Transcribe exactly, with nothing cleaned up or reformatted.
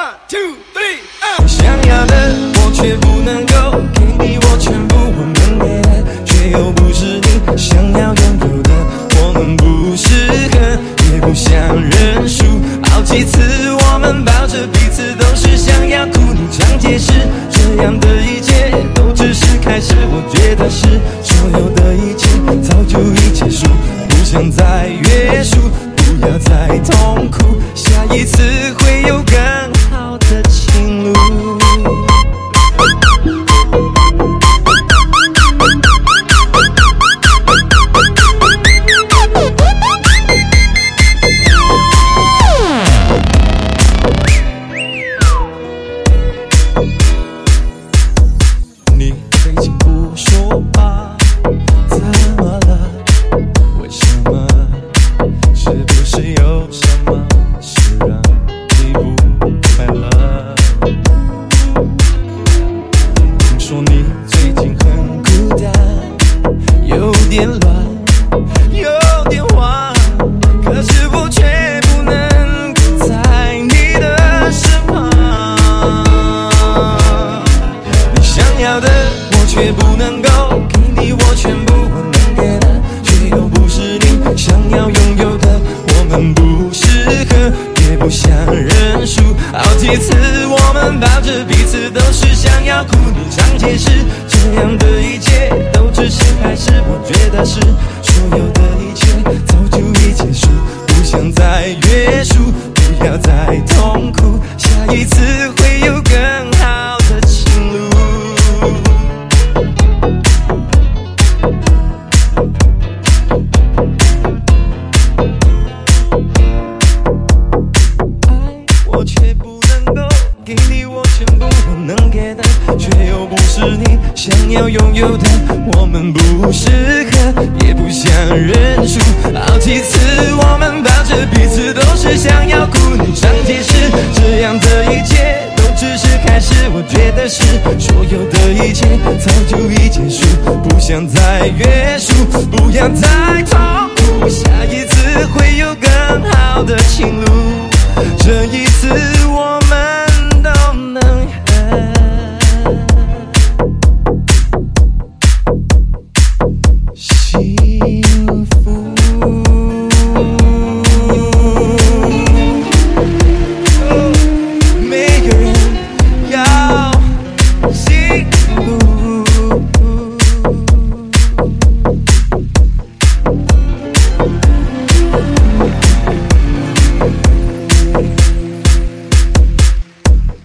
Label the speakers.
Speaker 1: two three， uh
Speaker 2: 想要的我却不能够给你，我全部我能给的，却又不是你想要拥有的。我们不适合，也不想认输。好几次我们抱着彼此，都是想要哭。你常解释，这样的一切都只是开始。我觉得是所有的一切早就已结束，不想再约束，不要再痛苦，下一次会有更好的情路。你最近不说话，怎么了？为什么？是不是有什么事让你不快乐？听说你最近很孤单，有点乱，有点慌，可是我却不能够在你的身旁。你想要的我却不能够给你，我全部我能给的，却又不是你想要拥有的。我们不适合，也不想认输。好几次我们抱着彼此，都是想要哭。你常解释，这样的一切都只是开始。我觉得是所有的一切早就已结束，不想再约束，不要再痛苦，下一次会有更好的情路。我却不能够给你我全部我能给的，却又不是你想要拥有的。我们不适合，也不想认输。好几次我们抱着彼此，都是想要哭。你常解释，这样的一切都只是开始。我觉得是所有的一切早就已结束，不想再约束，不要再痛苦，下一次会有更好的情路。这一次